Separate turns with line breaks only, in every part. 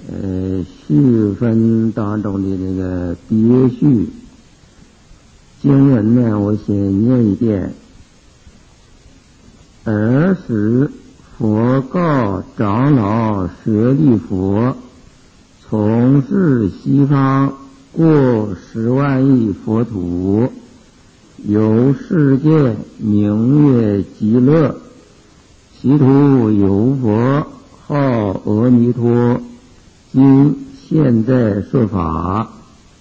序分当中的那个别序经文呢，我先念一遍。尔时佛告长老舍利弗，从事西方过10万亿佛土，有世界名曰极乐，其土有佛号阿弥陀，今现在说法。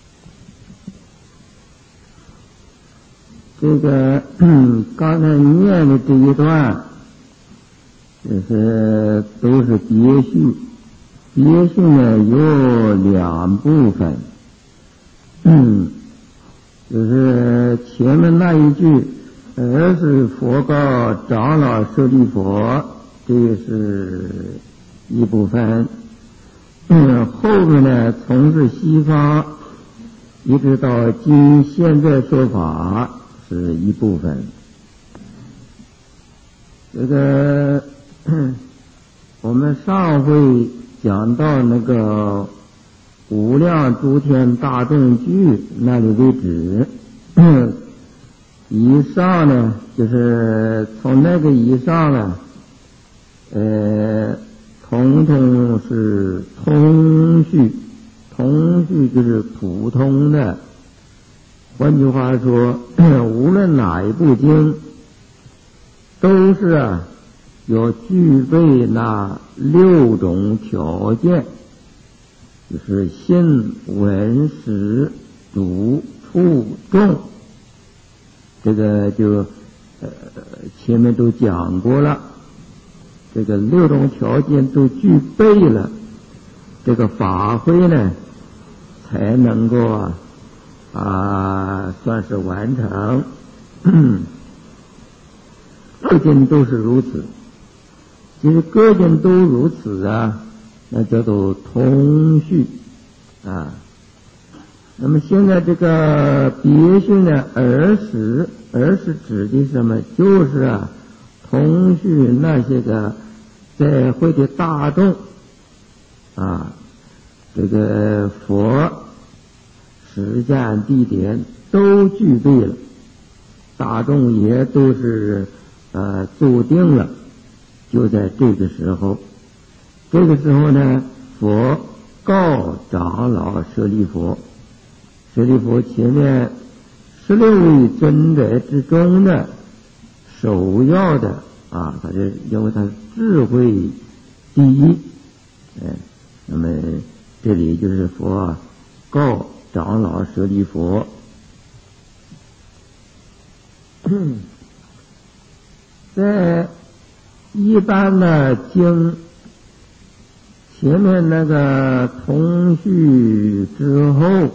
这个刚才念的这一段，就是都是别序。别序呢有2部分，就是前面那一句，而是佛告长老舍利弗，这是一部分。后面呢，从事西方一直到今现在说法是一部分。这个我们上回讲到那个无量诸天大众句那里为止，以上呢就是从那个以上呢，统统是通序，通序就是普通的。换句话说，无论哪一部经，都是有具备那6种条件，就是信、闻、识、读、处、众。这个就前面都讲过了，这个6种条件都具备了，这个法会呢才能够算是完成。各经都是如此，其实各经都如此啊，那叫做通序啊。那么现在这个别序呢，儿时指的是什么？就是通序那些个在会的大众这个佛时间地点都具备了，大众也都是注定了。就在这个时候呢，佛告长老舍利弗，舍利弗前面16位尊者之中的首要的他是因为他是智慧第一，那么这里就是佛告长老舍利弗。在一般的经前面那个通序之后，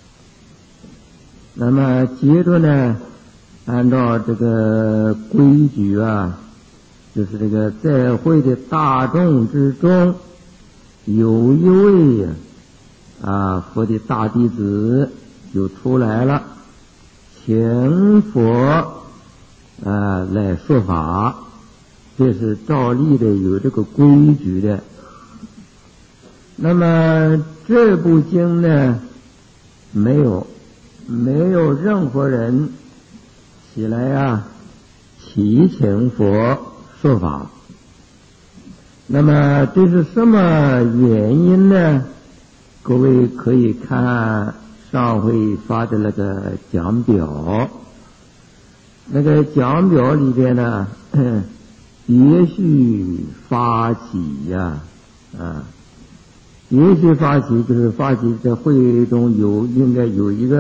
那么接着呢，按照这个规矩就是这个在会的大众之中，有一位佛的大弟子就出来了，请佛来说法，这是照例的，有这个规矩的。那么这部经呢，没有任何人起来祈请佛说法。那么这是什么原因呢？各位可以看上回发的那个讲表，那个讲表里边呢，别序发起别序发起就是发起在会中应该有一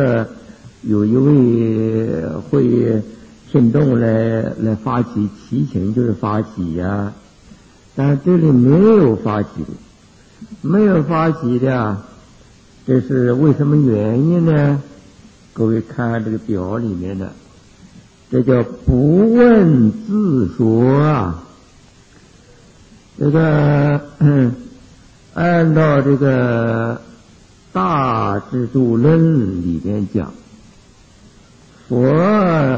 位会听众来发起祈请，就是发起但是这里没有发起的，这是为什么原因呢？各位看这个表里面的，这叫不问自说这个按照这个大智度论里边讲，佛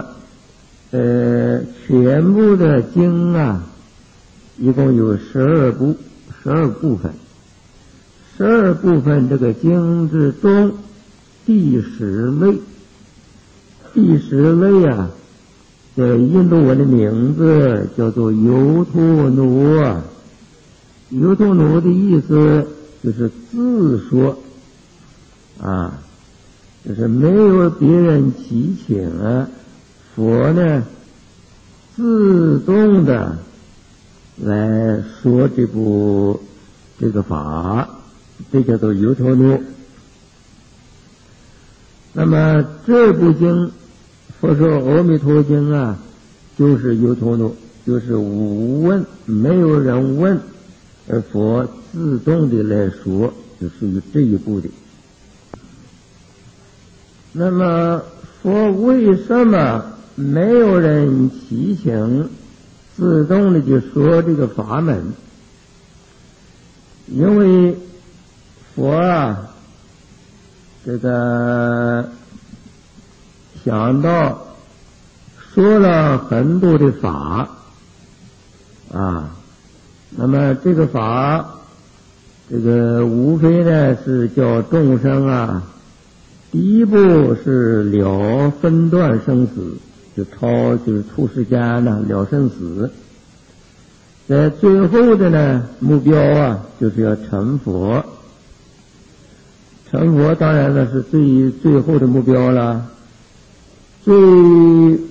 全部的经一共有12部分 12部分这个经之中，第10类。第10类啊，在印度文的名字叫做尤陀奴啊。尤陀奴的意思就是自说啊，就是没有别人祈请啊，佛呢自动的来说这个法，这叫做尤陀奴。那么这部经，佛说阿弥陀经啊，就是尤陀奴，就是无问，没有人问，而佛自动的来说，就属于这一部的。那么佛为什么没有人祈请，自动的就说这个法门？因为佛啊，这个想到说了很多的法啊，那么这个法，这个无非呢是叫众生啊，第一步是了分段生死，就是出世间呢了生死。在最后的呢目标啊，就是要成佛。成佛当然了是最后的目标了。最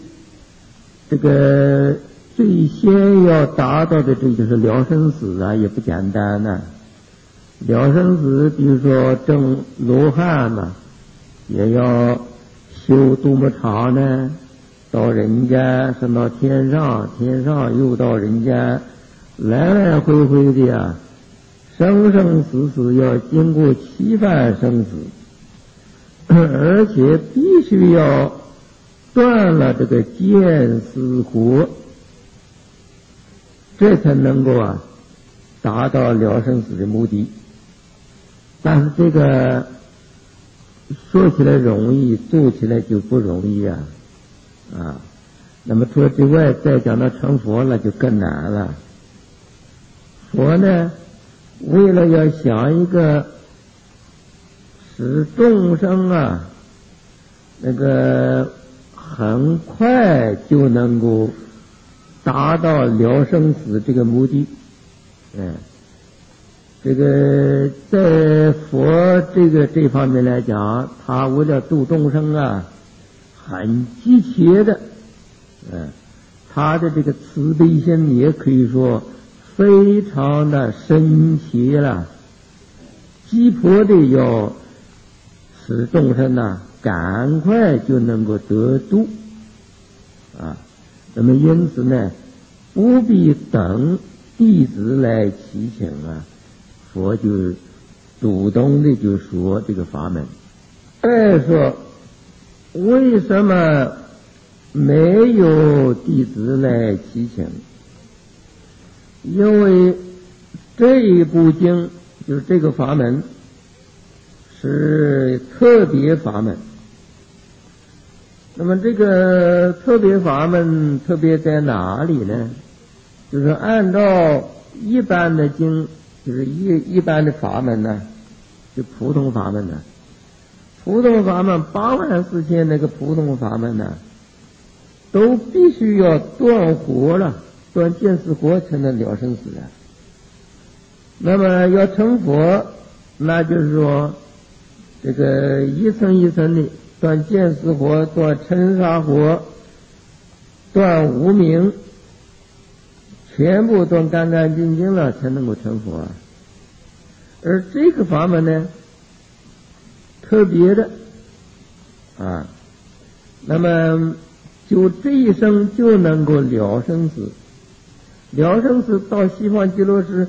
先要达到的这就是了生死啊，也不简单呢。了生死，比如说证罗汉嘛，也要修多么长呢？到人间升到天上，天上又到人间，来来回回的呀，生生死死要经过7番生死，而且必须要断了这个见思惑，这才能够啊达到了生死的目的。但是这个说起来容易，做起来就不容易啊。那么除了之外，再讲到成佛了就更难了。佛呢，为了要想一个使众生啊，那个很快就能够达到了生死这个目的，这个在佛这方面来讲，他为了度众生啊，很急切的，他的这个慈悲心也可以说非常的深切了，急迫的要使众生呢赶快就能够得度啊。那么因此呢，不必等弟子来祈请啊，佛就主动的就说这个法门。再说为什么没有弟子来祈请？因为这一部经就是这个法门是特别法门。那么这个特别法门特别在哪里呢？就是按照一般的经，就是一般的法门呢，就普通法门呢，普通法门84000那个普通法门呢，都必须要断惑了，断见思惑才能了生死的。那么要成佛，那就是说这个一层一层的断见思惑，断尘沙惑，断无明，全部断干干净净了，才能够成佛啊。而这个法门呢，特别的啊，那么就这一生就能够了生死，了生死到西方极乐时，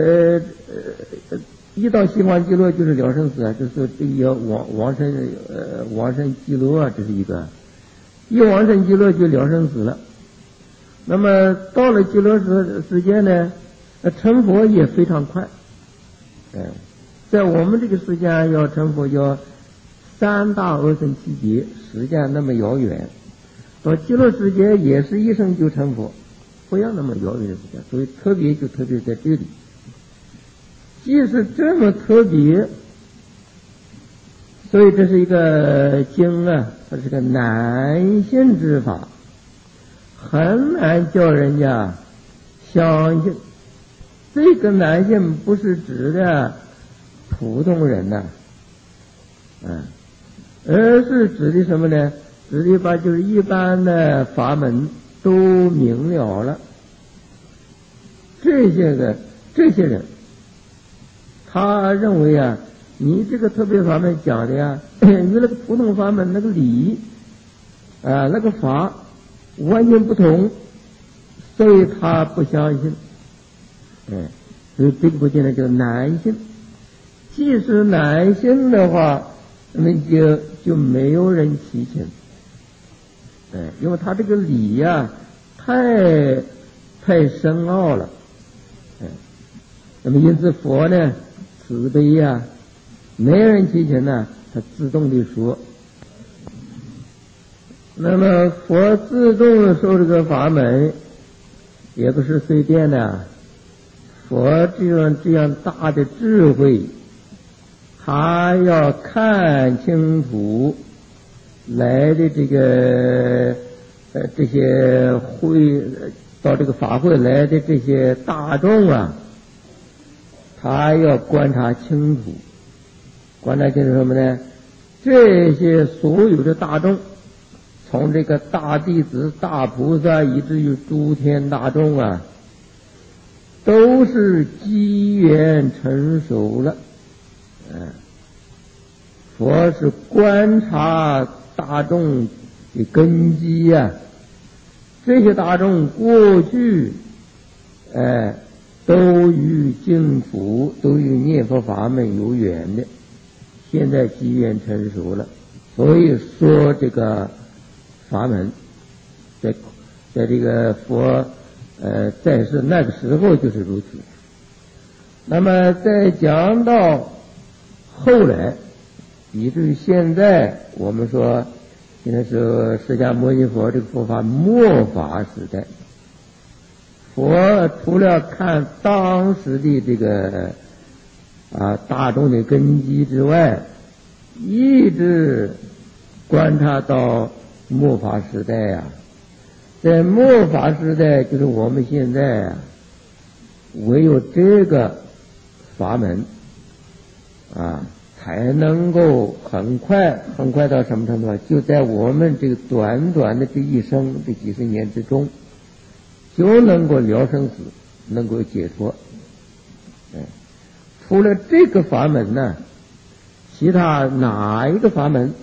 一到西方极乐就是了生死啊，就是这个往生极乐啊，这是一个，一往生极乐就了生死了。那么到了极乐世界呢，成佛也非常快，在我们这个世界要成佛要3大阿僧祇劫，时间那么遥远，到极乐世界也是一生就成佛，不要那么遥远的时间，所以特别就特别在这里。 即使这么特别，所以这是一个经啊，它是个难信之法，很难叫人家相信。这个难信不是指的普通人呐，而是指的什么呢？指的把就是一般的法门都明了了。这些人，他认为啊，你这个特别法门讲的呀，与那个普通法门那个理那个法完全不同，所以他不相信。所以这个部经呢叫难信。即使难信的话，那么就没有人提请。因为他这个理呀，太深奥了。那么因此佛呢慈悲呀，没人提请呢，他自动的说。那么佛自动说这个法门，也不是随便的。佛这样大的智慧，他要看清楚来的这个这些到这个法会来的这些大众啊，他要观察清楚。观察清楚什么呢？这些所有的大众，从这个大弟子、大菩萨以至于诸天大众啊，都是机缘成熟了。佛是观察大众的根基呀，这些大众过去都与净土、都与念佛法门有缘的，现在机缘成熟了，所以说这个法门在这个佛在世那个时候就是如此。那么再讲到后来，以至于现在，我们说现在是释迦牟尼佛这个佛法末法时代，佛除了看当时的这个大众的根基之外，一直观察到末法时代呀。在末法时代，就是我们现在唯有这个法门才能够很快到什么程度？就在我们这个短短的这一生这几十年之中，就能够了生死，能够解脱。除了这个法门呢，其他哪一个法门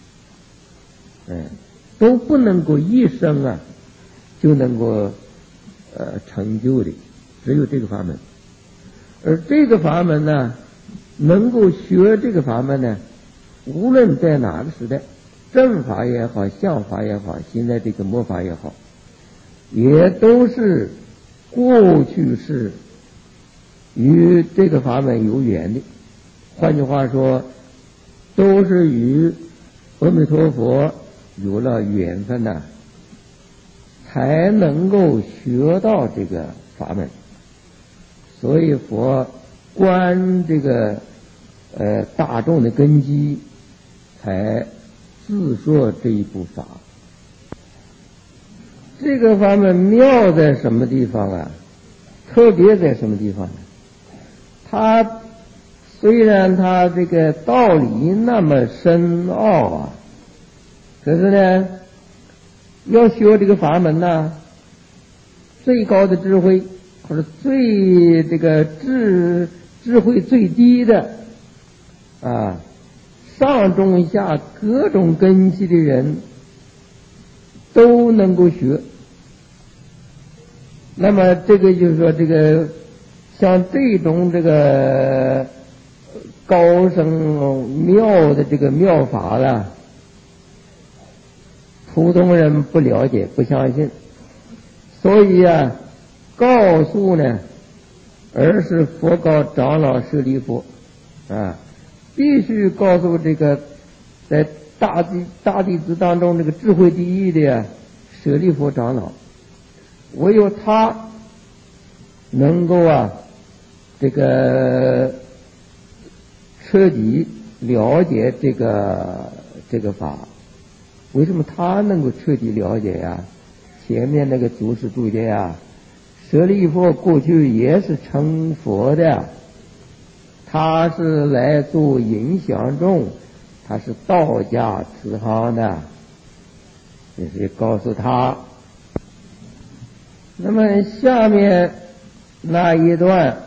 都不能够一生就能够成就的，只有这个法门。而这个法门呢，能够学这个法门呢，无论在哪个时代，正法也好，相法也好，现在这个末法也好，也都是过去是与这个法门有缘的。换句话说，都是与阿弥陀佛有了缘分才能够学到这个法门。所以佛观这个大众的根基，才自说这一部法。这个法门妙在什么地方特别在什么地方呢？它虽然它这个道理那么深奥可是呢，要学这个法门最高的智慧，或者最这个智慧最低的上中下各种根基的人都能够学。那么这个就是说，这个像这种这个高深妙的这个妙法普通人不了解不相信，所以告诉呢，而是佛告长老舍利弗必须告诉这个在大弟子当中这个智慧第一的舍利弗长老，唯有他能够这个彻底了解这个法。为什么他能够彻底了解呀？前面那个祖师注解呀，舍利弗过去也是成佛的，他是来做影响众，他是道家慈航的，就是告诉他。那么下面那一段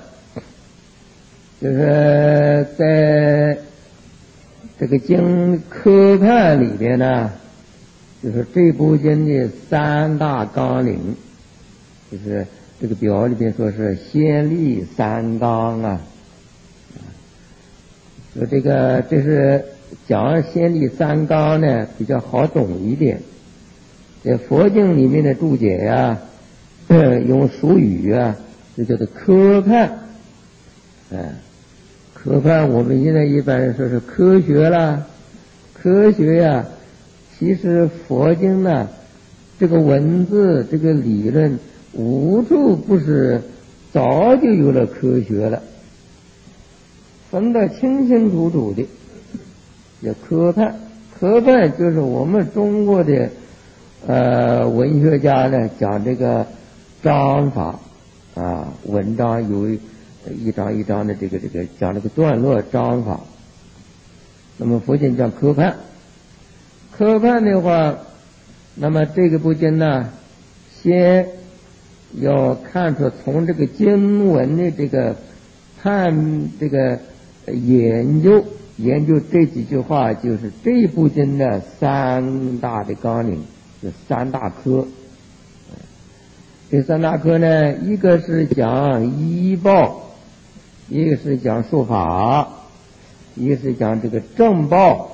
就是在这个经科判里边呢，就是这部经的三大纲领，就是这个表里边说是先立三纲啊。说这是讲先立三纲呢比较好懂一点。在佛经里面的注解呀，用俗语啊，就叫做科判。科判我们现在一般人说是科学啦，科学呀，其实佛经呢，这个文字这个理论无处不是早就有了科学了，分得清清楚楚的，叫科判。科判就是我们中国的文学家呢讲这个章法啊，文章有一章一章的这个讲这个段落章法。那么佛经讲科判。科判的话，那么这个部经呢，先要看出从这个经文的这个研究这几句话，就是这部经的三大的纲领，就三大科。这三大科呢，一个是讲医报，一个是讲术法，一个是讲这个正报。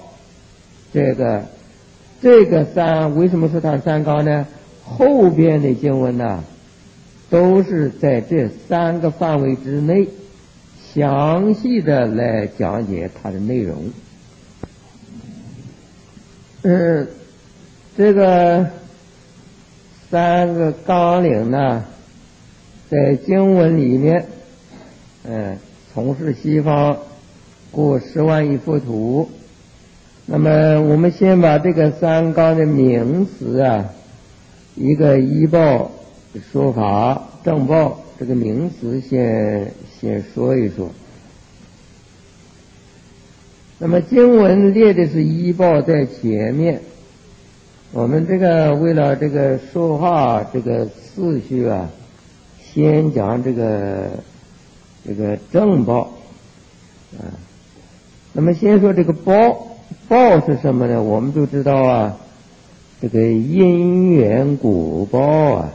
这个三，为什么说它三纲呢？后边的经文呢，都是在这三个范围之内详细的来讲解它的内容。这个三个纲领呢，在经文里面，从事西方过10万亿佛土。那么我们先把这个三纲的名词啊，一个医报、说法、正报，这个名词先说一说。那么经文列的是医报在前面，我们这个为了这个说话这个次序啊，先讲这个正报啊。那么先说这个报是什么呢？我们都知道啊，这个因缘果报啊，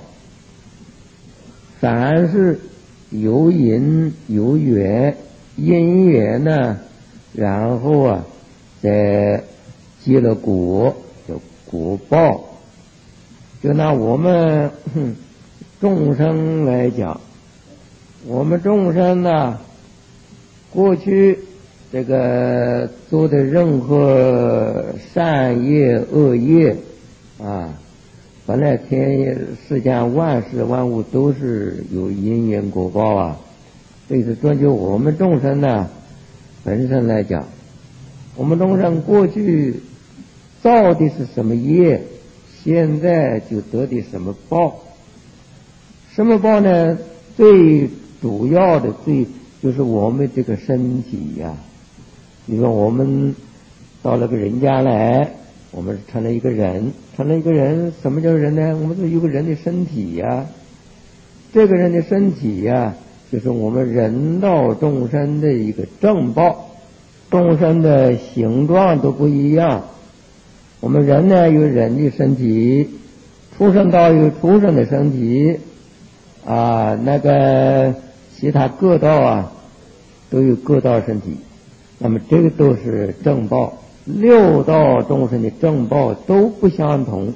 凡是有因有缘，因缘呢，然后啊再结了果，叫果报。就拿我们众生来讲，我们众生呢，过去这个做的任何善业恶业啊，本来世间万事万物都是有因缘果报啊。这是专就我们众生呢本身来讲，我们众生过去造的是什么业，现在就得的什么报。什么报呢？最主要的就是我们这个身体呀。比如说我们到了个人家来，我们成了一个人，什么叫人呢？我们是有个人的身体呀。这个人的身体呀，就是我们人道众生的一个正报。众生的形状都不一样，我们人呢有人的身体，畜生道有畜生的身体啊，那个其他各道啊都有各道身体。那么这个都是正报，六道众生的正报都不相同。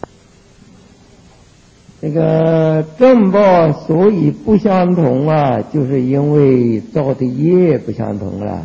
这个正报所以不相同啊，就是因为造的业不相同了。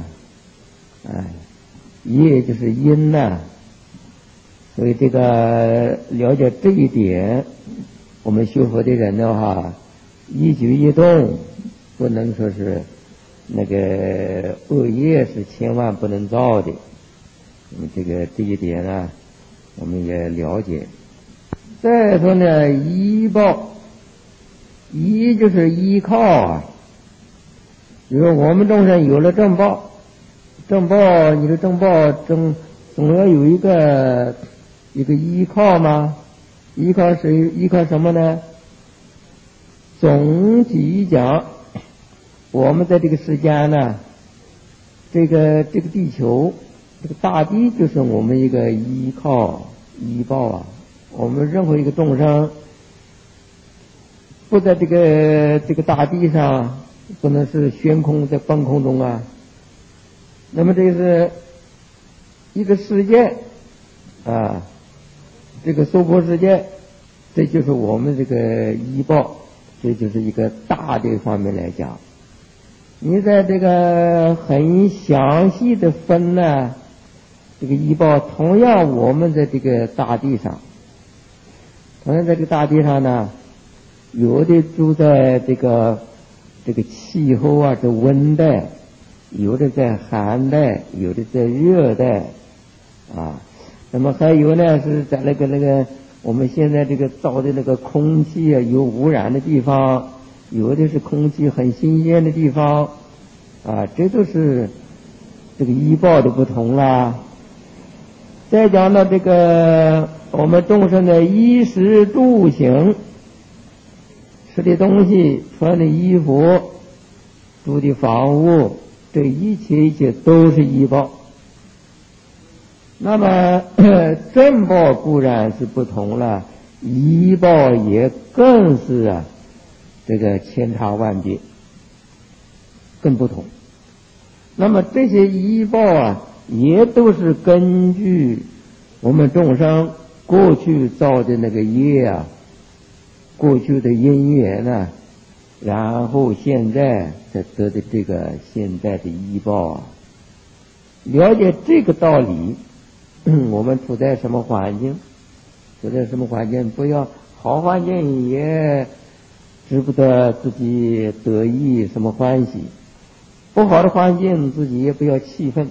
业就是因呐，所以这个了解这一点，我们学佛的人的话，一举一动不能说是那个恶业是千万不能造的。这一点呢，我们也了解。再说呢，依报，依就是依靠啊。比如我们众生有了正报，你的正报总要有一个依靠吗？依靠谁？依靠什么呢？总体讲，我们在这个世间呢，这个地球，这个大地就是我们一个依靠依报啊。我们任何一个众生不在这个大地上，不能是悬空在半空中啊。那么这是一个世界啊，这个娑婆世界，这就是我们这个依报，这就是一个大的方面来讲。你在这个很详细的分呢，这个依报同样我们在这个大地上，呢，有的住在这个气候啊，这温带，有的在寒带，有的在热带啊。那么还有呢是在那个我们现在这个造的那个空气啊有污染的地方，有的是空气很新鲜的地方啊，这都是这个依报的不同啦。再讲到这个我们众生的衣食住行，吃的东西，穿的衣服，住的房屋，这一切都是依报。那么正报固然是不同了，依报也更是这个千差万别，更不同。那么这些依报也都是根据我们众生过去造的那个业过去的因缘然后现在才得的这个现在的依报了解这个道理，我们处在什么环境，不要好环境也知不得自己得意什么欢喜，不好的环境自己也不要气愤，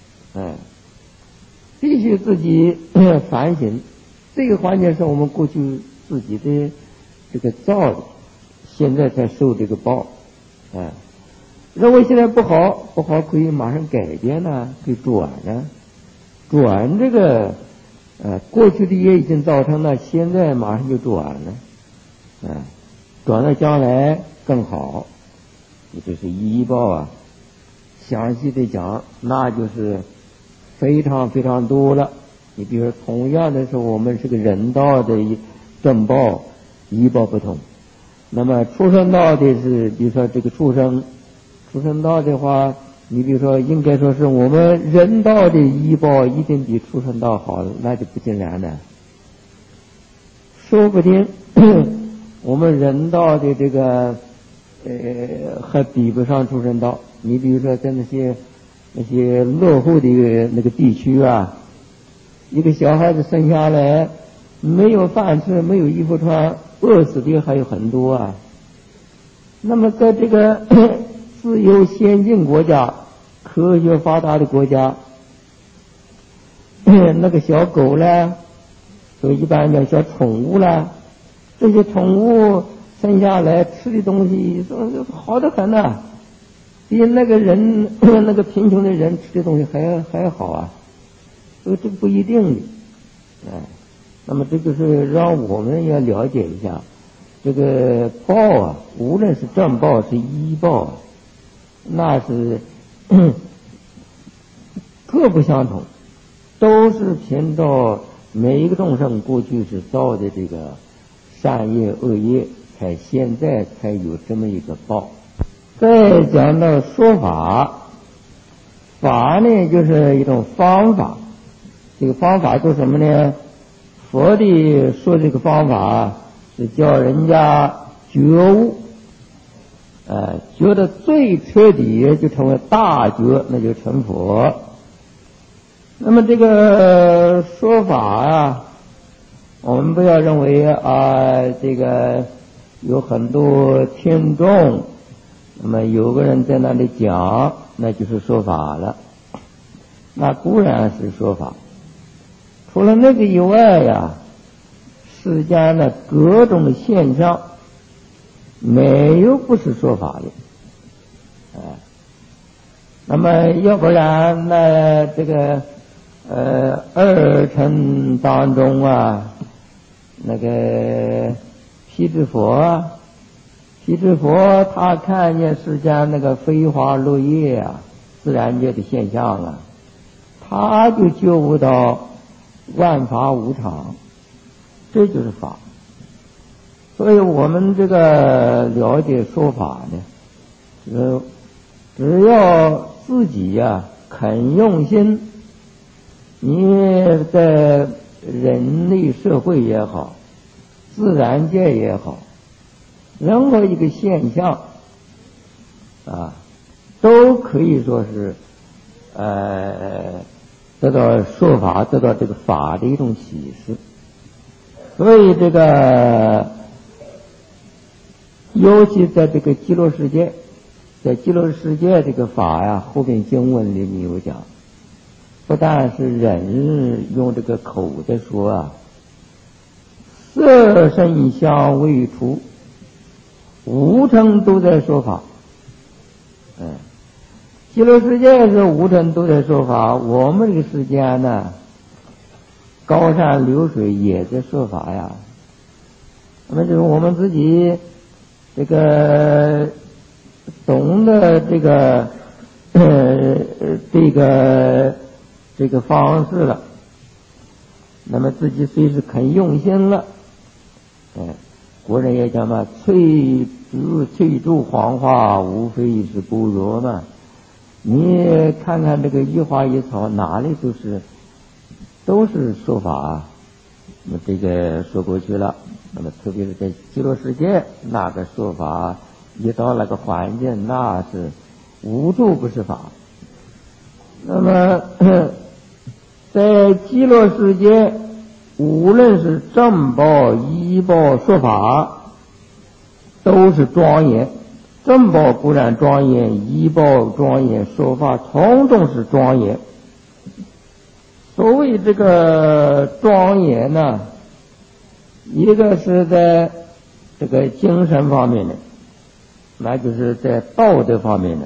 必须自己反省，这个环境是我们过去自己的这个造的，现在才受这个报认为现在不好可以马上改变可以转这个过去的业已经造成了，现在马上就转了转到将来更好，这是依报详细的讲那就是非常非常多了。你比如说同样的是我们是个人道的正报依报不同，那么畜生道的是比如说这个畜生道的话，你比如说应该说是我们人道的依报一定比畜生道好，那就不尽然了，说不定我们人道的这个还比不上畜生道。你比如说在那些落后的那个地区一个小孩子生下来没有饭吃，没有衣服穿，饿死的还有很多那么在这个自由先进国家，科学发达的国家，那个小狗啦，所以一般叫小宠物啦，这些宠物生下来吃的东西好得很比那个人那个贫穷的人吃的东西还好所以这不一定的那么这就是让我们要了解一下这个报无论是正报是依报那是各不相同，都是凭照每一个众生过去是造的这个善业恶业，现在才有这么一个报。再讲到说法呢就是一种方法，这个方法做什么呢？佛的说这个方法是叫人家觉悟觉得最彻底就成为大觉，那就成佛。那么这个说法我们不要认为这个有很多听众那么有个人在那里讲，那就是说法了，那固然是说法。除了那个以外呀，世间的各种的现象，没有不是说法的。那么要不然那这个二乘当中啊，那个辟支佛他看见世间那个飞花落叶啊，自然界的现象啊，他就觉悟到万法无常，这就是法。所以我们这个了解说法呢，只要自己呀肯用心，你在人类社会也好，自然界也好，任何一个现象啊，都可以说是得到说法，得到这个法的一种启示。所以这个尤其在这个极乐世界，在极乐世界这个法呀，后边经文里面有讲，不但是人用这个口在说啊，色声香味触五乘都在说法。极乐世界是五乘都在说法，我们这个世间呢，高山流水也在说法呀。那么就是我们自己这个懂得这个这个方式了，那么自己虽是肯用心了，国人也讲嘛，翠竹黄花无非是般若嘛。你看看这个一花一草，哪里都是说法。那么这个说过去了，那么特别是在极乐世界那个说法，一到那个环境，那是无处不是法。那么在极乐世界，无论是正报依报说法，都是庄严。正报固然庄严，依报庄严，说法统统是庄严。所谓这个庄严呢，一个是在这个精神方面的，那就是在道德方面的；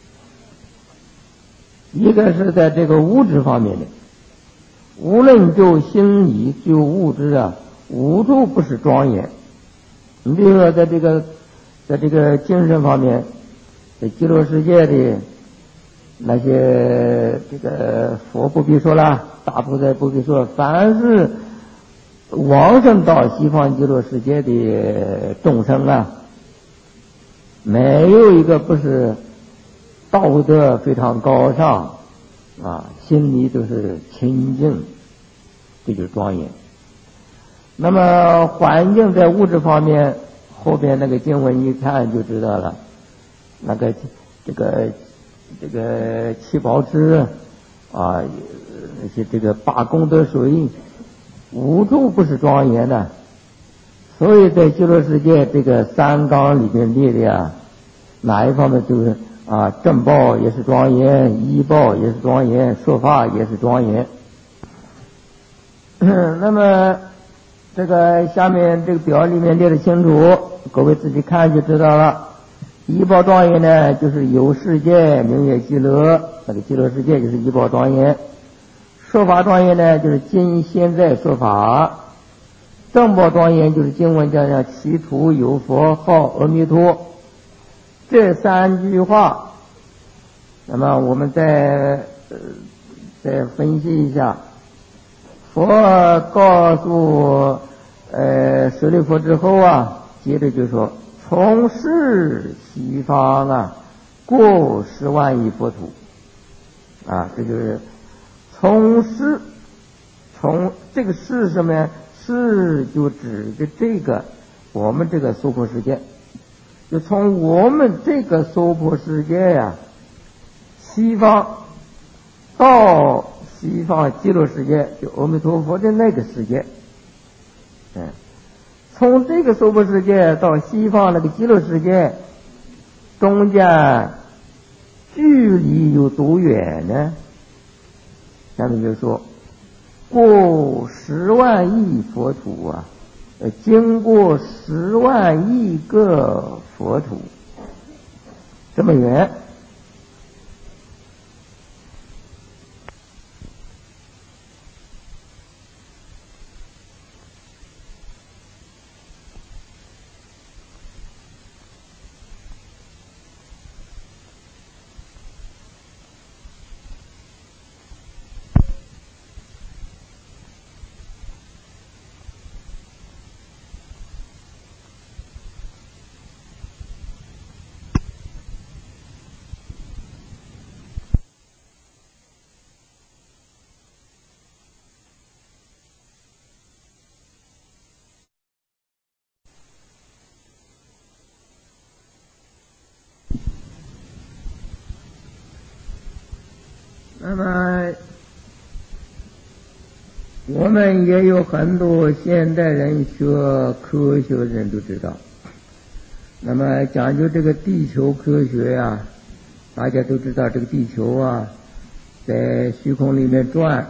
一个是在这个物质方面的。无论就心理就物质啊，无处不是庄严。你比如说在这个精神方面，在极乐世界的那些这个佛不必说了，大菩萨不必说，凡是往生到西方极乐世界的众生啊，没有一个不是道德非常高尚啊，心里都是清净，这就是庄严。那么环境在物质方面，后边那个经文一看就知道了，那个这个七宝池啊，那些这个八功德水，无处不是庄严的。所以在极乐世界这个三纲里面列的呀，哪一方面就是啊，正报也是庄严，依报也是庄严，说法也是庄严。那么这个下面这个表里面列得清楚，各位自己看就知道了。依报庄严呢，就是有世界名曰极乐，那个极乐世界就是依报庄严。说法庄严呢，就是今现在说法。正报庄严就是经文讲其土有佛号阿弥陀，这三句话。那么我们再分析一下。佛告诉舍利弗之后啊，接着就说从事西方啊，过10万亿佛土啊，这就是从事。从这个是什么呀？是就指着这个我们这个娑婆世界，就从我们这个娑婆世界呀，西方到西方极乐世界，就阿弥陀佛的那个世界。从这个娑婆世界到西方那个极乐世界， 中间距离有多远呢？下面就说过10万亿佛土啊，经过10万亿个佛土，这么远。那么我们也有很多现代人学科学的人都知道，那么讲究这个地球科学呀，大家都知道这个地球啊在虚空里面转，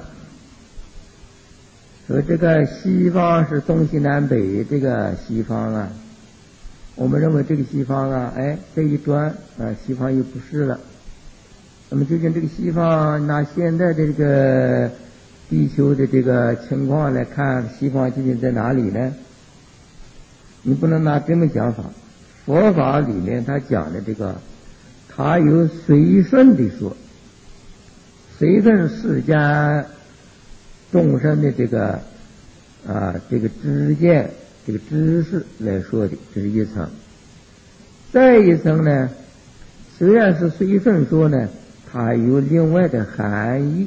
说这个西方是东西南北，这个西方啊，我们认为这个西方啊，这一转啊，西方又不是了。那么究竟这个西方拿现在的这个地球的这个情况来看，西方究竟在哪里呢？你不能拿这么讲法。佛法里面他讲的这个，他有随顺的说，随顺世间众生的这个这个知见、这个知识来说的，这是一层。再一层呢，虽然是随顺说呢，它还有另外的含义。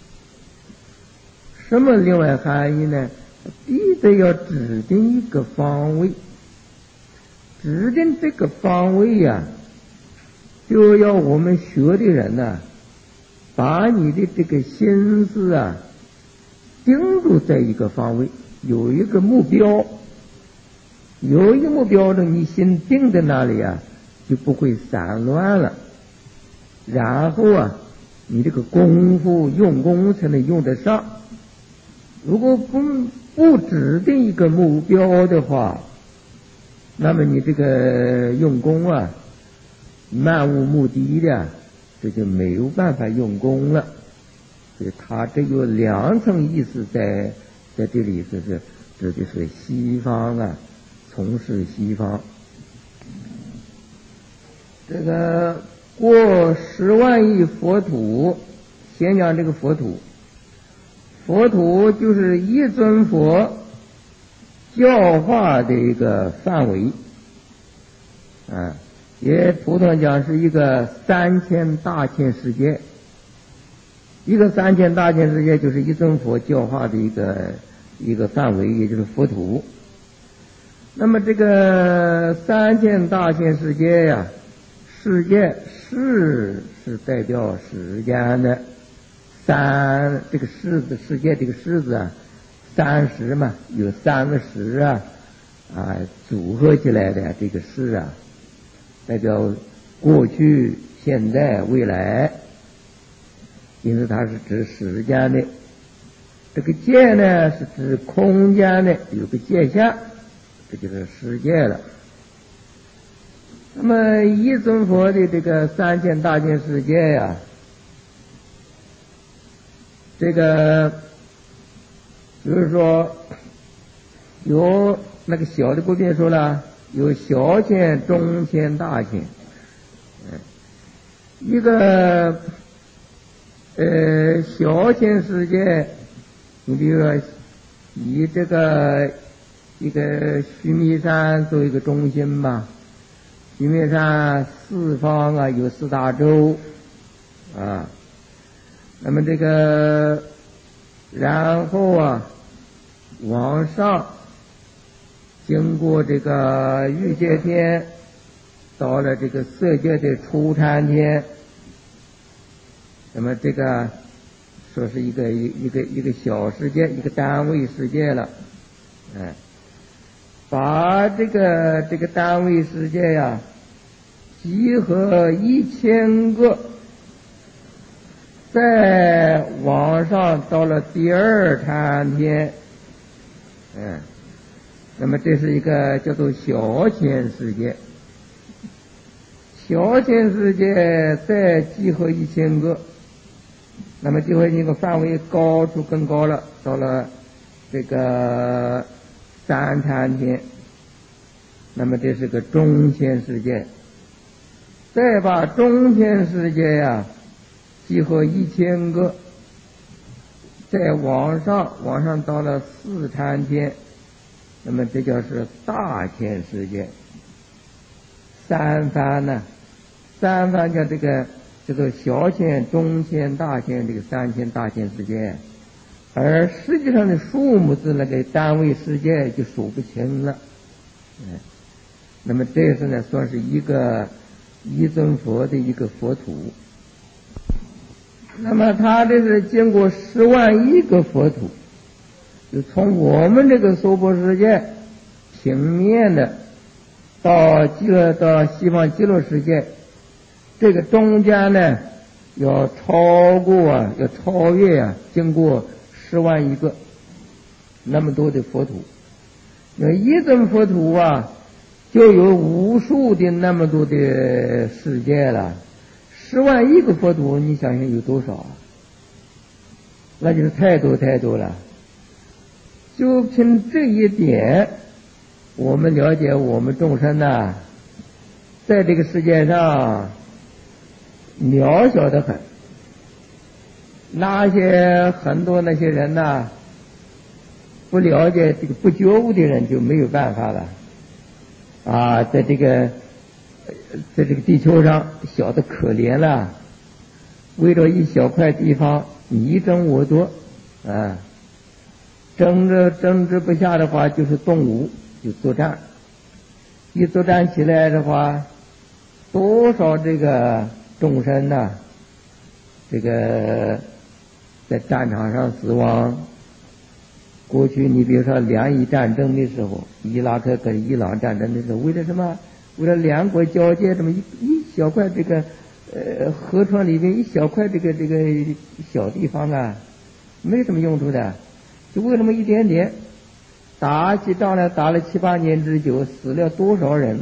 什么另外含义呢？必须要指定一个方位，指定这个方位呀，就要我们学的人呢，把你的这个心思啊盯住在一个方位，有一个目标，有一个目标的，你心定在那里啊，就不会散乱了。然后啊，你这个功夫用功才能用得上。如果不指定一个目标的话，那么你这个用功啊，漫无目的的，这就没有办法用功了。所以它这有2层意思在这里，就是指的是西方啊，从事西方。这个过10万亿佛土，先讲这个佛土。佛土就是一尊佛教化的一个范围，也普通讲是一个3000大千世界。一个3000大千世界就是一尊佛教化的一个范围，也就是佛土。那么这个3000大千世界呀，世界是代表时间的。这个世子世界这个世子啊，30嘛，有3个时组合起来的这个世啊，代表过去、现在、未来，因此它是指时间的。这个界呢是指空间的，有个界限，这就是世界了。那么一尊佛的这个3000大千世界呀，这个就是说有那个小的不便说了，有小千、中千、大千。一个小千世界，你比如说以这个一个须弥山作为一个中心吧，须弥山四方啊有4大洲啊。那么这个然后啊往上经过这个欲界天，到了这个色界的初禅天。那么这个说是一个小世界，一个单位世界了。把这个单位世界呀集合1000个，再往上到了第二禅天，那么这是一个叫做小千世界。小千世界再集合1000个，那么就会这个范围高处更高了，到了这个3禅天，那么这是个中千世界。再把中千世界集合1000个，再往上到了4禅天，那么这叫是大千世界。三番三番叫这个小千、中千、大千，这个3千大千世界，而实际上的数目字那个单位世界就数不清了。那么这是呢，算是一个一尊佛的一个佛土。那么他这是经过10万亿个佛土，就从我们这个娑婆世界平面的到西方极乐世界，这个中间呢要超越经过10万亿个那么多的佛土。那一尊佛土就有无数的那么多的世界了。10万亿个佛土，你想想有多少那就是太多太多了。就凭这一点，我们了解我们众生在这个世界上渺小得很。很多那些人不了解这个不觉悟的人就没有办法了在这个地球上小的可怜了，为了一小块地方你争我夺争执不下的话，就是动武，就作战。一作战起来的话，多少这个众生这个在战场上死亡。过去你比如说两伊战争的时候，伊拉克跟伊朗战争的时候，为了什么？为了两国交界这么一小块这个河床里面一小块这个小地方没什么用处的，就为那么一点点，打起仗来打了7、8年之久，死了多少人？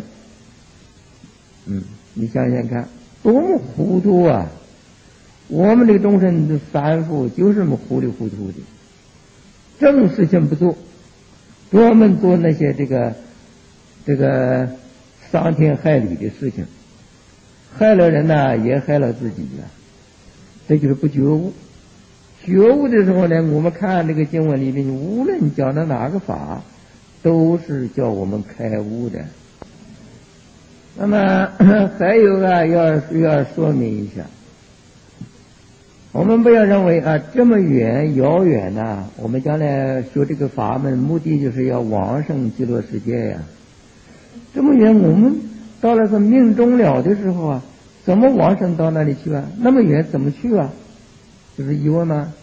你想想看，多么糊涂我们这个众生的凡夫就是这么糊里糊涂的，正事情不做，专门做那些这个伤天害理的事情，害了人也害了自己这就是不觉悟。觉悟的时候呢，我们看这个经文里面，无论讲的哪个法，都是叫我们开悟的。那么还有要说明一下，我们不要认为这么遥远我们将来学这个法门，目的就是要往生极乐世界这么远，我们到了命终了的时候怎么往生到那里去那么远怎么去就是疑问吗？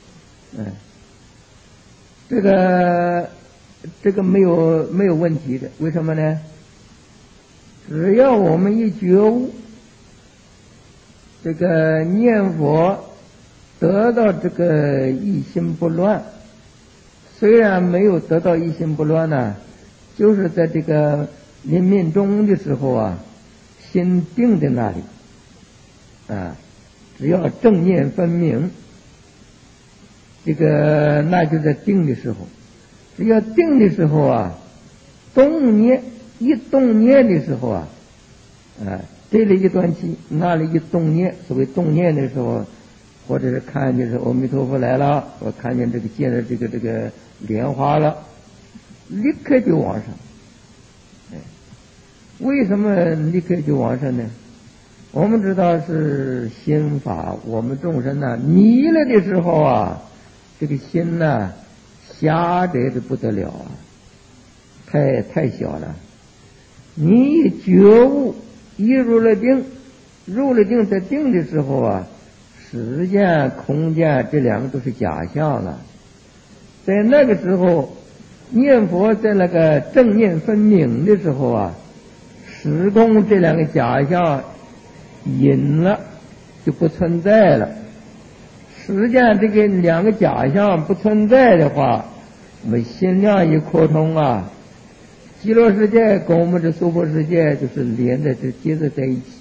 这个没有问题的。为什么呢？只要我们一觉悟，这个念佛得到这个一心不乱，虽然没有得到一心不乱就是在这个临命终的时候心定在那里只要正念分明，那就在定的时候，只要定的时候一动念的时候这里一断气，那里一动念，所谓动念的时候，或者是看见是阿弥陀佛来了，我看见见了这个莲花了，立刻就往上。为什么立刻就往上呢？我们知道是心法，我们众生迷了的时候这个心狭窄的不得了太小了。你一觉悟，一入了定在定的时候时间空间这两个都是假象了。在那个时候念佛，在那个正念分明的时候时时空这两个假象隐了，就不存在了。实际上这个两个假象不存在的话，我们心量一扩通啊，极乐世界跟我们这娑婆世界就是连在这接着在一起，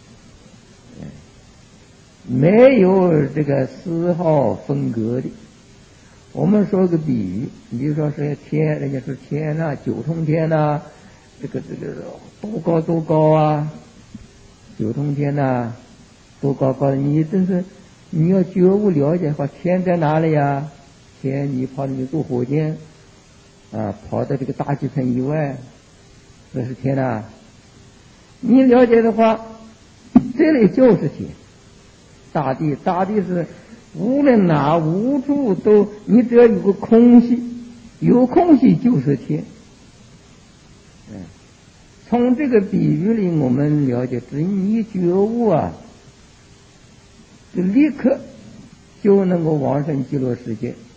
没有这个丝毫分割的。我们说个比喻，你比如说是天，人家说天啊，九重天啊，这个多高多高啊，九重天啊，多高高，你真是你要觉悟了解的话，天在哪里呀？天你坐火箭啊，跑到这个大气层以外，这是天啊。你了解的话，这里就是天。大地是无论哪无处都，你只要有个空隙，有空隙就是天。从这个比喻里我们了解，只要你觉悟啊，就立刻就能够往生极乐世界。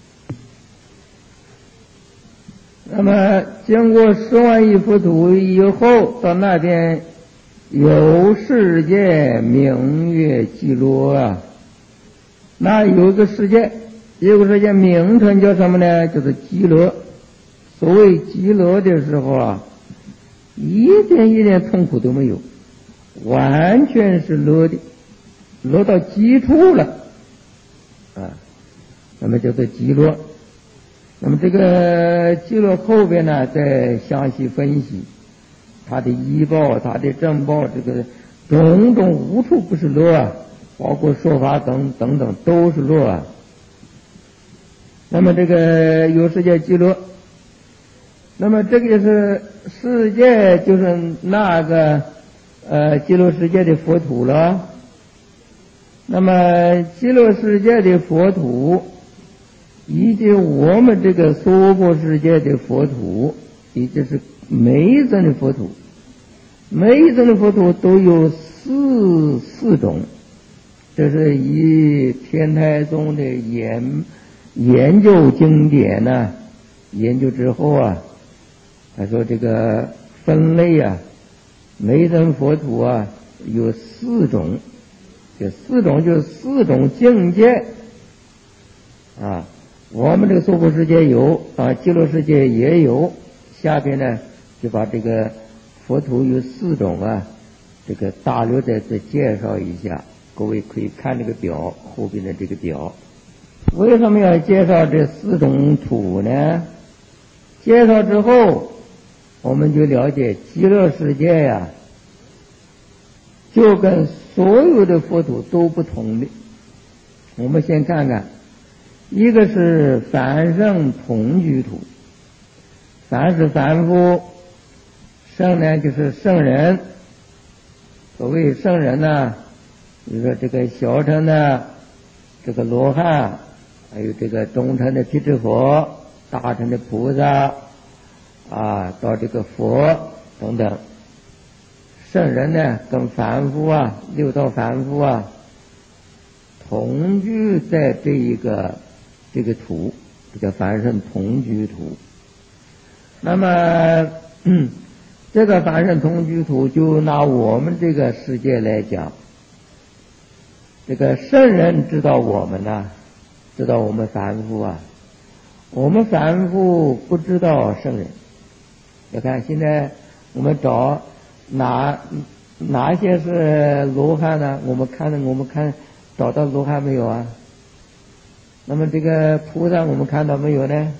那么经过10万亿佛土以后，到那边有世界名曰极乐啊。那有个世界名称叫什么呢？就是极乐。所谓极乐的时候啊，一点痛苦都没有，完全是乐的，乐到极处了啊。那么叫做极乐。那么这个极乐后边呢，再详细分析它的依报、它的正报，这个种种无处不是乐啊，包括说法等等都是乐啊。那么这个有世界极乐，那么这个就是世界，就是那个极乐世界的佛土了。那么极乐世界的佛土以及我们这个娑婆世界的佛土，也就是每一尊的佛土，每一尊的佛土都有四种。这是以天台宗的研究经典呢，研究之后啊，他说这个分类啊，每一尊佛土啊有4种，这4种就是4种境界啊。我们这个娑婆世界有啊，极乐世界也有。下边呢就把这个佛土有4种啊，这个大略再介绍一下。各位可以看这个表，后边的这个表。为什么要介绍这4种土呢？介绍之后，我们就了解极乐世界呀，就跟所有的佛土都不同的。我们先看看，一个是凡圣同居土。凡是凡夫，圣呢就是圣人。所谓圣人呢，比如说这个小乘的这个罗汉，还有这个中乘的辟支佛，大乘的菩萨啊，到这个佛等等。圣人呢跟凡夫啊，六道凡夫啊同居在这个土，这叫凡圣同居土。那么这个凡圣同居土，就拿我们这个世界来讲，这个圣人知道我们呢，知道我们凡夫啊，我们凡夫不知道圣人。要看现在我们找哪些是罗汉呢？我们看找到罗汉没有啊？那么这个菩萨我们看到没有呢？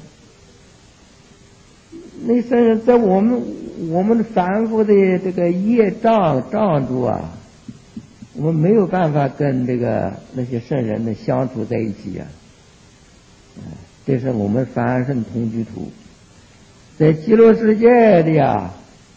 那圣人在我们凡夫的这个业障住啊，我们没有办法跟那些圣人呢相处在一起呀。这是我们凡圣同居土。在极乐世界的呀，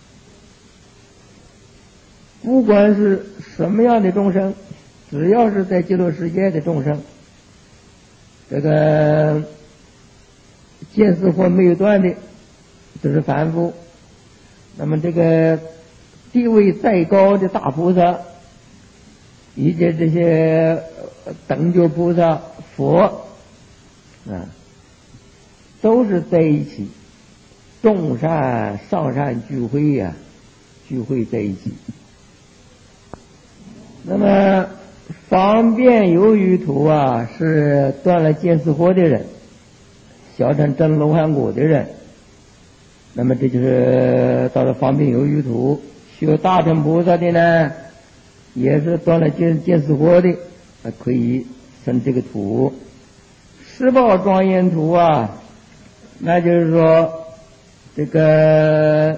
不管是什么样的众生，只要是在极乐世界的众生，这个见思惑没有断的，这是凡夫。那么这个地位再高的大菩萨，以及这些等觉菩萨、佛都是在一起，众善上善聚会呀， 聚会在一起。那么方便有余图啊，是断了见思惑的人，小乘真罗汉果的人。那么这就是到了方便有余图。学大乘菩萨的呢，也是断了见思惑的，可以生这个图。十宝庄严图啊，那就是说这个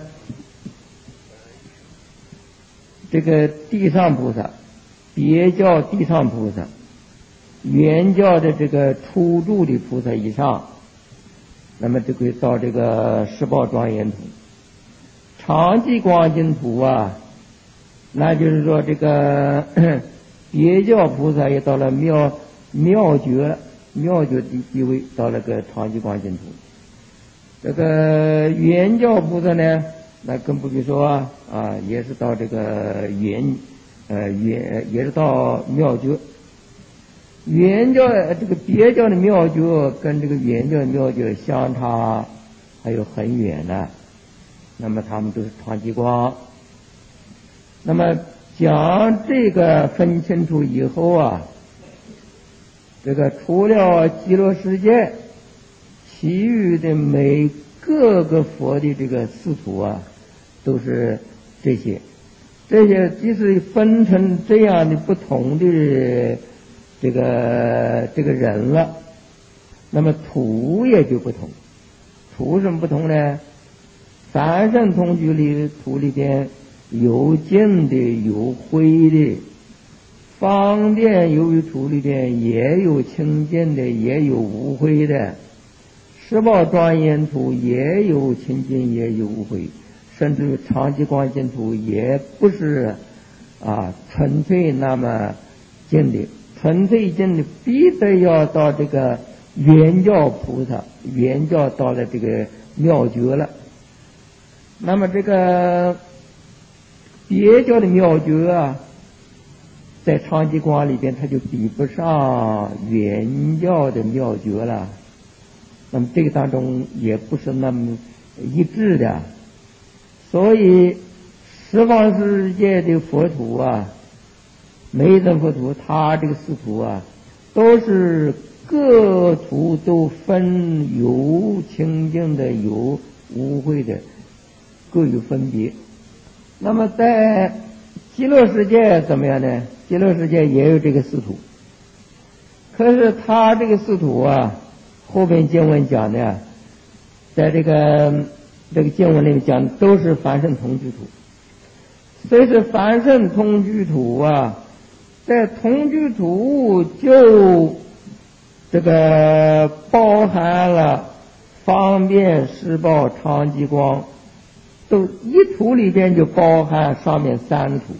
地上菩萨，别教地上菩萨，原教的这个初住的菩萨以上，那么就可以到这个十宝庄严图。常寂光净图啊，那就是说这个别教菩萨也到了妙觉的地位，到了个常寂光净图。这个原教菩萨呢，那更不必说啊，也是到这个也是到妙觉。原教这个别教的妙觉跟这个原教的妙觉相差还有很远呢。那么他们都是常寂光。那么将这个分清楚以后啊，这个除了极乐世界，其余的每各个佛的这个四土啊，都是这些即使分成这样的不同的这个人了，那么土也就不同。土什么不同呢？凡圣同居里土里边有净的有灰的，方便由于土里边也有清净的也有无灰的，十宝庄严土也有清净也有无灰，甚至常寂光净土也不是纯粹那么净的，纯粹净的必得要到这个原教菩萨，原教到了这个妙觉了。那么这个别教的妙觉啊，在常寂光里边它就比不上原教的妙觉了。那么这个当中也不是那么一致的，所以十方世界的佛土啊，每一种佛土它这个四土啊，都是各土都分有清净的有污秽的，各有分别。那么在极乐世界怎么样呢？极乐世界也有这个四土，可是它这个四土啊，后边经文讲的，在这个经文里面讲都是凡圣同居土。所以是凡圣同居土啊，在同居土就这个包含了方便十宝常寂光，都一土里边就包含上面三土。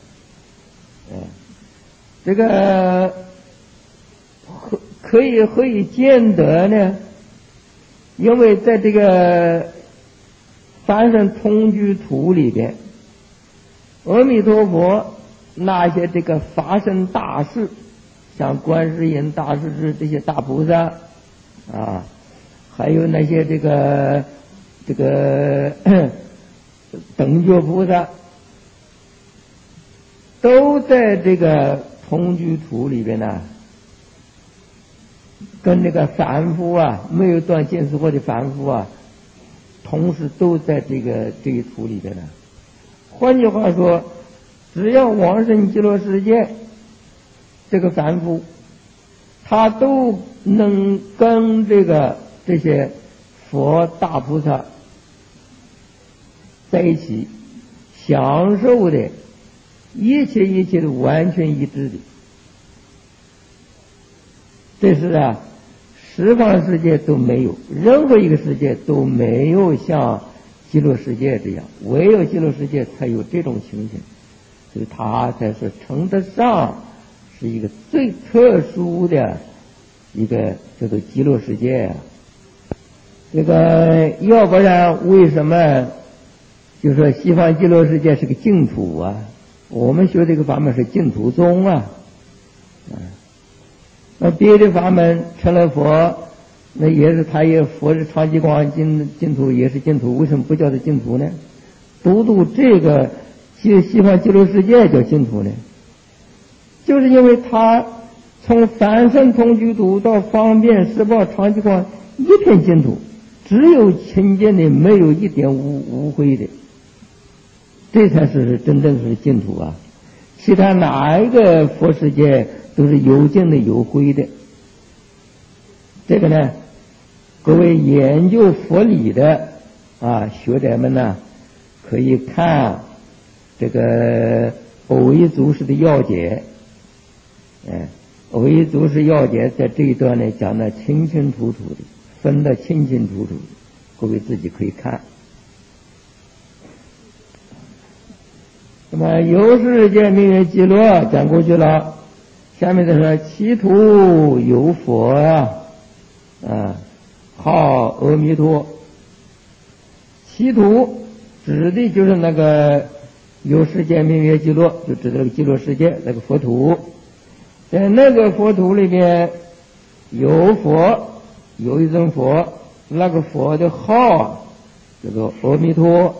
这个可以见得呢，因为在这个凡圣同居土里边，阿弥陀佛那些这个法身大士，像观世音大士是这些大菩萨啊，还有那些这个等觉菩萨，都在这个同居土里边呢，跟这个凡夫啊，没有断见思惑的凡夫啊，同时都在这一土里边呢。换句话说，只要往生极乐世界，这个凡夫他都能跟这些佛大菩萨在一起，享受的一切的完全一致的。这是十方世界都没有，任何一个世界都没有像极乐世界这样，唯有极乐世界才有这种情形，所以它才是称得上是一个最特殊的一个叫做极乐世界。这个要不然为什么就说西方极乐世界是个净土啊？我们学这个法门是净土宗啊。那别的法门成了佛，那也是他也佛是常寂光净土也是净土，为什么不叫做净土呢？ 独独这个西方极乐世界叫净土呢？就是因为他从凡圣同居土到方便十报常寂光一片净土，只有清净的，没有一点污秽的，这才是真正是净土啊！其他哪一个佛世界都是有净的有灰的。这个呢，各位研究佛理的学者们呢，可以看这个蕅益祖师的要解。蕅益祖师要解在这一段呢讲得清清楚楚的，分得清清楚楚的，各位自己可以看。那么有世界名曰极乐讲过去了，下面再说其土有佛号阿弥陀。其土指的就是那个有世界名曰极乐，就指的那个极乐世界那个佛土。在那个佛土里边有佛，有一尊佛，那个佛的号叫做阿弥陀。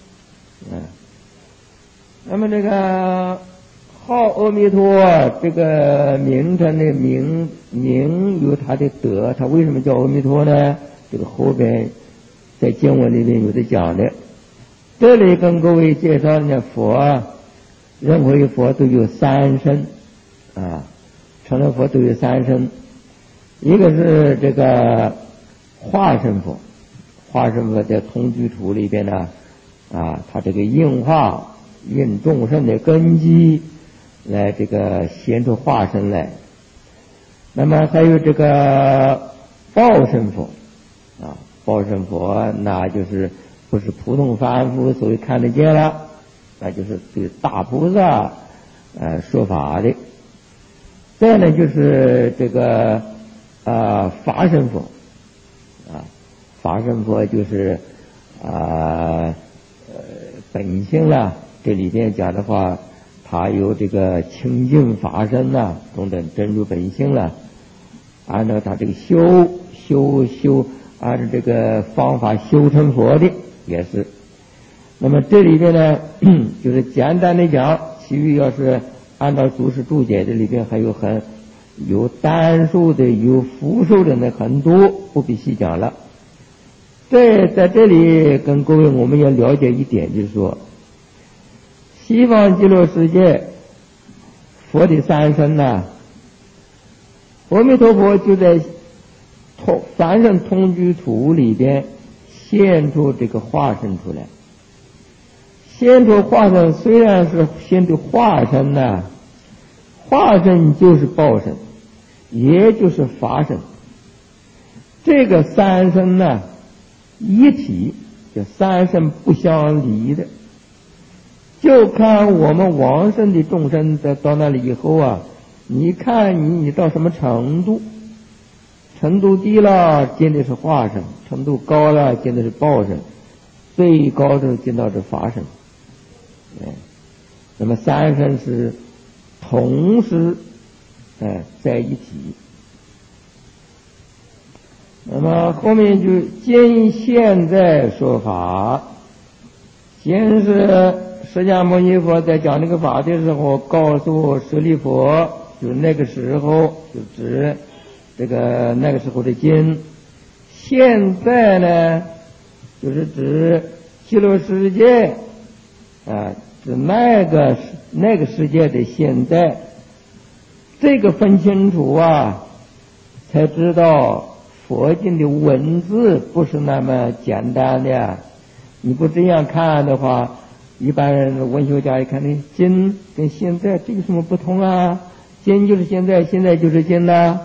那么这个号阿弥陀这个名称的名有它的德，它为什么叫阿弥陀呢？这个后边在经文里面有的讲的。这里跟各位介绍呢，佛任何一佛都有三身成了佛都有三身，一个是这个化身佛，化身佛在同居土里边呢他这个应化应众生的根基来这个显出化身来。那么还有这个报身佛报身佛那就是不是普通凡夫所谓看得见了，那就是对大菩萨说法的。再呢就是这个法身佛法身佛就是本性了。这里边讲的话，他有这个清净法身等等真如本性了，按照他这个修按照这个方法修成佛的也是。那么这里边呢就是简单的讲，其余要是按照祖师注解，这里边还有单数的有复数的呢，很多不必细讲了。在这里跟各位我们要了解一点，就是说西方极乐世界佛的三身阿弥陀佛就在凡圣同居土里边现出这个化身出来。现出化身虽然是现出化身化身就是报身，也就是法身。这个三身一体，就三身不相离的。就看我们往生的众生到那里以后你看你到什么程度，程度低了见的是化身，程度高了见的是报身，最高的见到是法身。那么三身是同时在一起。那么后面就今现在说法，先是释迦牟尼佛在讲这个法的时候告诉舍利弗，就是那个时候就指这个那个时候的经。现在呢就是指极乐世界指那个世界的现在。这个分清楚才知道佛经的文字不是那么简单的。你不这样看的话，一般人文学家一看呢，经跟现在这有什么不同经就是现在，现在就是经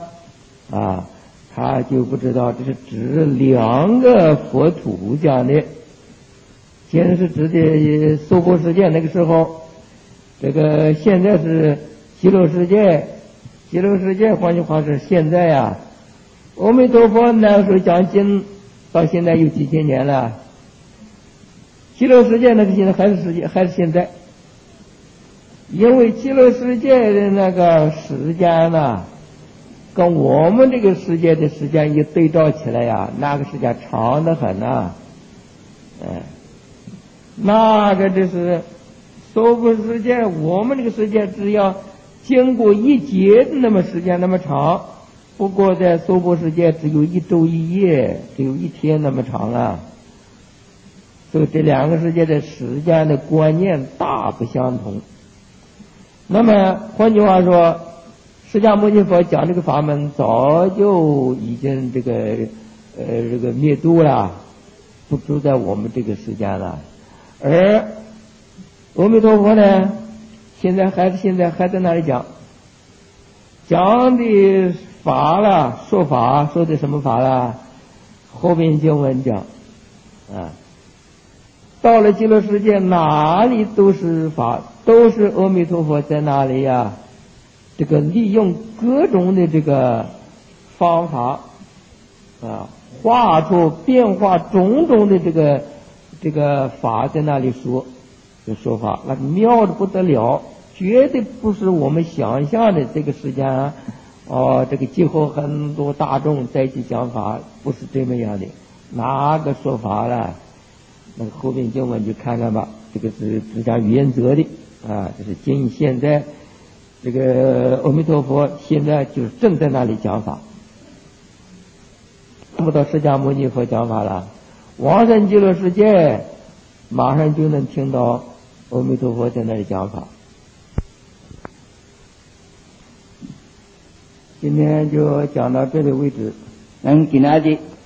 他就不知道这是指两个佛土讲的。经是指的娑婆世界那个时候，这个现在是极乐世界，极乐世界换句话是现在阿弥陀佛那时候讲经到现在有几千年了，极乐世界那个现在还是现在。因为极乐世界的那个时间跟我们这个世界的时间一对照起来那个时间长得很那个就是娑婆世界，我们这个世界只要经过一劫的那么时间那么长，不过在娑婆世界只有一周一夜，只有一天那么长啊。所以这两个世界的时间的观念大不相同。那么换句话说，释迦牟尼佛讲这个法门早就已经这个灭度了，不住在我们这个时间了。而阿弥陀佛呢，现在还在那里讲的法了，说的什么法了？后边经文讲啊，到了极乐世界哪里都是法，都是阿弥陀佛在那里呀，这个利用各种的这个方法啊，画出变化种种的这个法在那里说法，那妙的不得了，绝对不是我们想象的这个时间啊。这个今后很多大众在一起讲法，不是这么样的。哪个说法了？那个后面经文就看看吧。这个是只讲原则的啊，就是现在这个阿弥陀佛现在就是正在那里讲法。那么到释迦牟尼佛讲法了，往生极乐世界马上就能听到阿弥陀佛在那里讲法。今天就讲到这里为止。
能给大家